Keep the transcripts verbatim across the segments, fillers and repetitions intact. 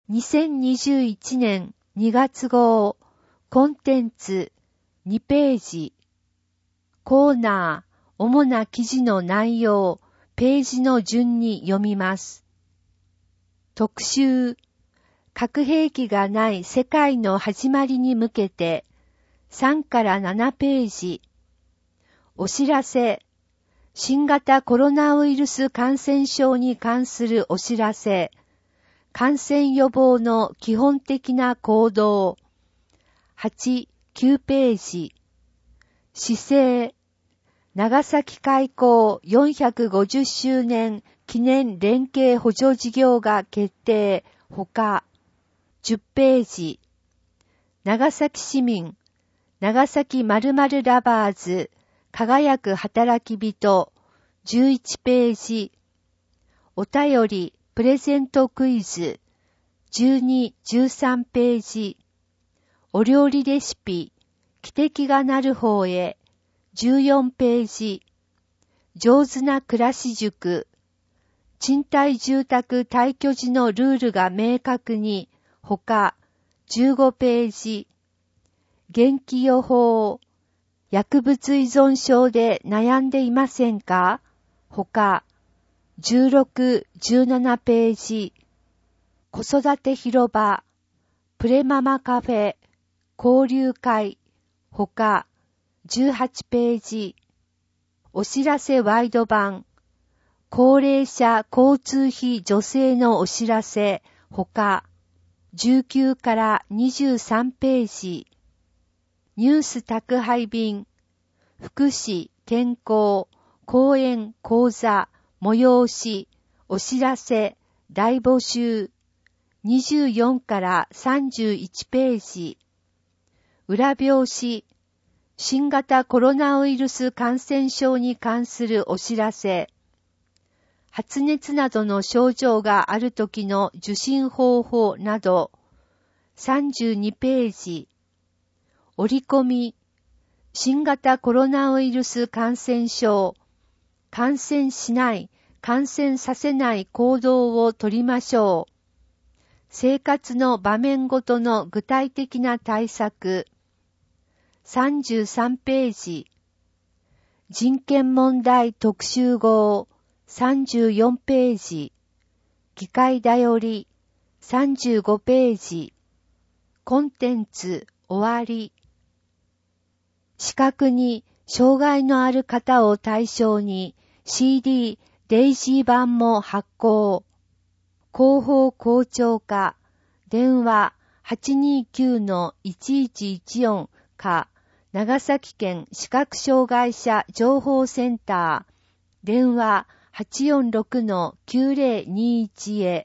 にせんにじゅういちねんにがつ号コンテンツにページコーナー主な記事の内容ページの順に読みます。特集核兵器がない世界の始まりに向けてさんからななページお知らせ新型コロナウイルス感染症に関するお知らせ感染予防の基本的な行動はち、きゅうページ姿勢長崎開港よんひゃくごじゅっしゅうねん記念連携補助事業が決定ほかじゅっページ長崎市民長崎〇〇ラバーズ輝く働き人じゅういちページお便りプレゼントクイズじゅうに、じゅうさんページお料理レシピ汽笛が鳴る方へじゅうよんページ上手な暮らし塾賃貸住宅退去時のルールが明確にほかじゅうごページ元気予報薬物依存症で悩んでいませんかほかじゅうろく、じゅうななページ子育て広場プレママカフェ交流会ほかじゅうはちページお知らせワイド版高齢者交通費助成のお知らせほかじゅうきゅうからにじゅうさんページニュース宅配便福祉健康講演講座催しお知らせ大募集にじゅうよんからさんじゅういちページ裏表紙新型コロナウイルス感染症に関するお知らせ発熱などの症状があるときの受診方法などさんじゅうにページ折り込み新型コロナウイルス感染症感染しない感染させない行動をとりましょう生活の場面ごとの具体的な対策さんじゅうさんページ人権問題特集号さんじゅうよんページ議会だよりさんじゅうごページコンテンツ終わり視覚に障害のある方を対象に シーディー デイジー版も発行広報広聴課電話 はちにーきゅうのいちいちいちよん か長崎県視覚障害者情報センター電話 はちよんろくのきゅうぜろにいち へ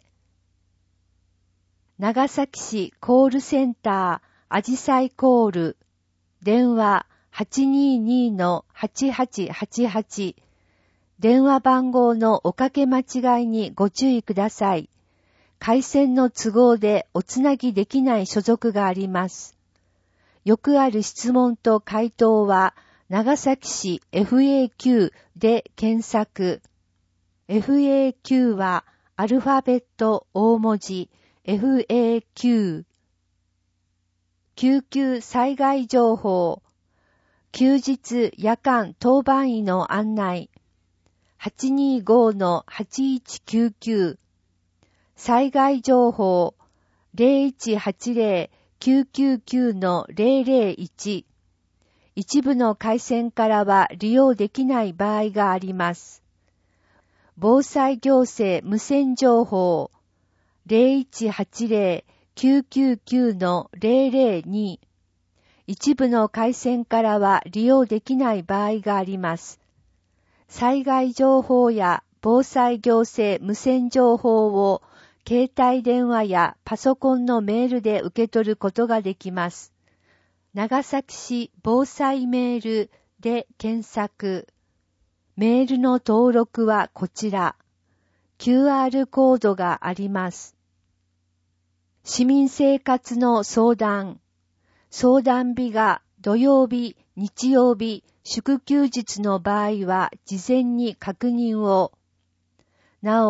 長崎市コールセンターあじさいコール電話 はちにーにーのはちはちはちはち 電話番号のおかけ間違いにご注意ください。回線の都合でおつなぎできない所属があります。よくある質問と回答は長崎市 エフエーキュー で検索。エフエーキュー はアルファベット大文字 エフエーキュー。救急災害情報。休日夜間当番医の案内。はちにーごのはちいちきゅうきゅう。災害情報 ゼロいちはちゼロきゅうきゅうきゅうのゼロゼロいち。一部の回線からは利用できない場合があります。防災行政無線情報 ゼロいちはちゼロきゅうきゅうきゅうのゼロゼロに。一部の回線からは利用できない場合があります。災害情報や防災行政無線情報を携帯電話やパソコンのメールで受け取ることができます。長崎市防災メールで検索。メールの登録はこちら。キューアール コードがあります。市民生活の相談。相談日が土曜日、日曜日、祝休日の場合は事前に確認を。なお、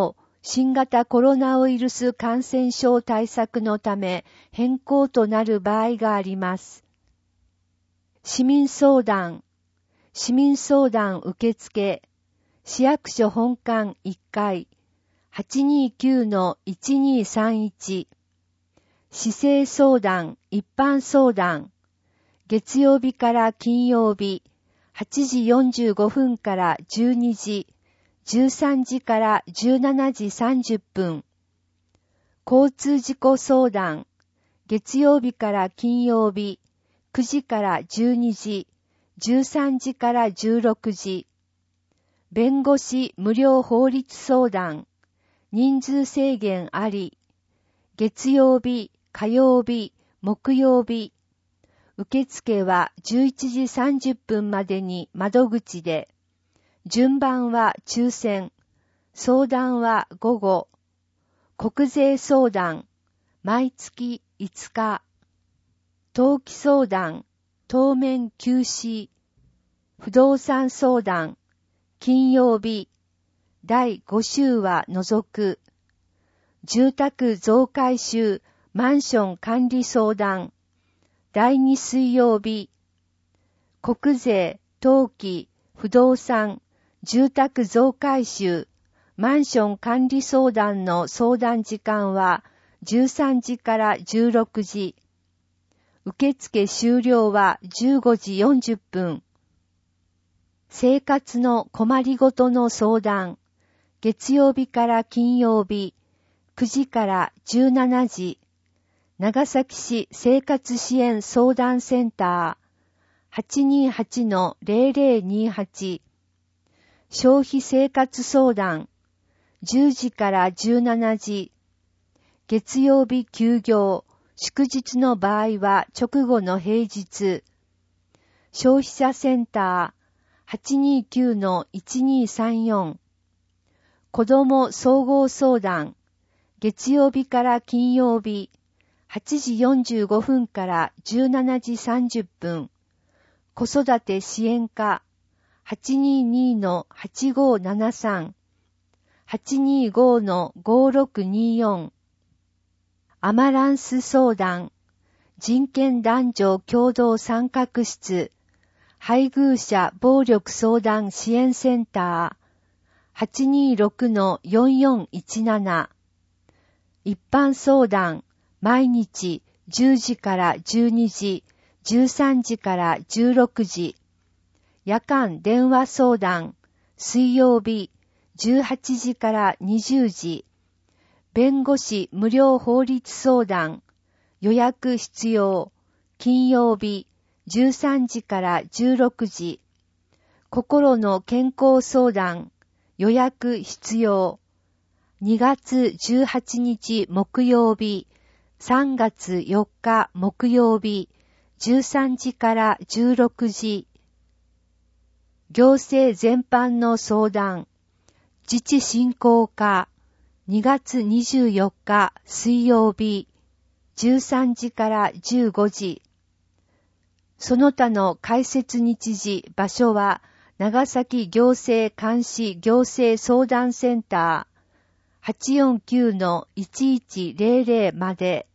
新型コロナウイルス感染症対策のため変更となる場合があります。市民相談、市民相談受付、市役所本館いっかい、はちにーきゅうのいちにーさんいち、市政相談、一般相談、月曜日から金曜日、はちじよんじゅうごふんからじゅうにじ、じゅうさんじからじゅうしちじさんじゅっぷん。交通事故相談、月曜日から金曜日、くじからじゅうにじ、じゅうさんじからじゅうろくじ。弁護士無料法律相談、人数制限あり、月曜日、火曜日、木曜日。受付はじゅういちじさんじゅっぷんまでに窓口で、順番は抽選、相談は午後、国税相談、毎月いつか、登記相談、当面休止、不動産相談、金曜日、だいご週は除く、住宅増改修、マンション管理相談、だいに水曜日、国税、登記、不動産、住宅増改修、マンション管理相談の相談時間はじゅうさんじからじゅうろくじ。受付終了はじゅうごじよんじゅっぷん。生活の困りごとの相談、月曜日から金曜日、くじからじゅうしちじ。長崎市生活支援相談センター、はちにーはちのゼロゼロにはち。消費生活相談、じゅうじからじゅうしちじ。月曜日休業、祝日の場合は直後の平日。消費者センター、はちにーきゅうのいちにーさんよん。子ども総合相談、月曜日から金曜日、はちじよんじゅうごふんからじゅうしちじさんじゅっぷん。子育て支援課、はちにーにのはちごーななさん、はちにーごのごーろくにーよん。アマランス相談、人権男女共同参画室、配偶者暴力相談支援センター、はちにーろくのよんよんいちなな。一般相談、毎日じゅうじからじゅうにじ、じゅうさんじからじゅうろくじ。夜間電話相談、水曜日、じゅうはちじからにじゅうじ。弁護士無料法律相談、予約必要、金曜日、じゅうさんじからじゅうろくじ。心の健康相談、予約必要。にがつじゅうはちにち木曜日、さんがつよっか木曜日、じゅうさんじからじゅうろくじ。行政全般の相談、自治振興課、にがつにじゅうよっか水曜日、じゅうさんじからじゅうごじ。その他の開設日時、場所は、長崎行政監視行政相談センター、はちよんきゅうのいちいちゼロゼロまで。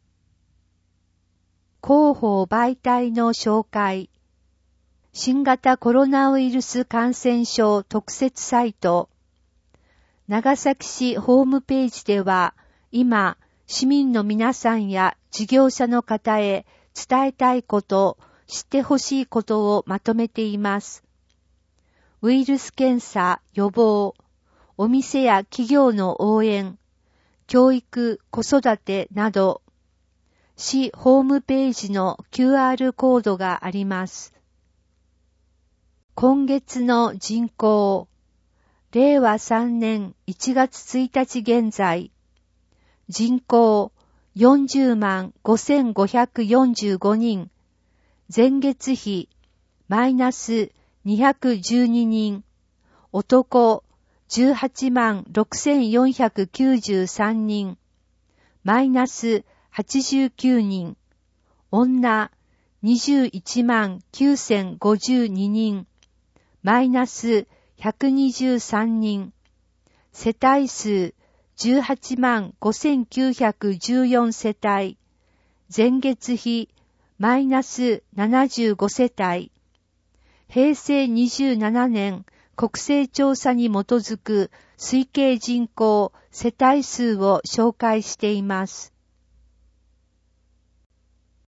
広報媒体の紹介。新型コロナウイルス感染症特設サイト。長崎市ホームページでは、今、市民の皆さんや事業者の方へ伝えたいこと、知ってほしいことをまとめています。ウイルス検査、予防、お店や企業の応援、教育、子育てなど、市ホームページの キューアール コードがあります。今月の人口、れいわさんねんいちがつついたち現在、人口よんじゅうまんごせんごひゃくよんじゅうごにん、前月比マイナスにひゃくじゅうににん、男じゅうはちまんろくせんよんひゃくきゅうじゅうさんにん、マイナスはちじゅうきゅうにん、女にじゅういちまんきゅうせんごじゅうににん、マイナスひゃくにじゅうさんにん、世帯数じゅうはちまんごせんきゅうひゃくじゅうよんせたい、前月比マイナスななじゅうごせたい。平成にじゅうななねん国勢調査に基づく推計人口世帯数を紹介しています。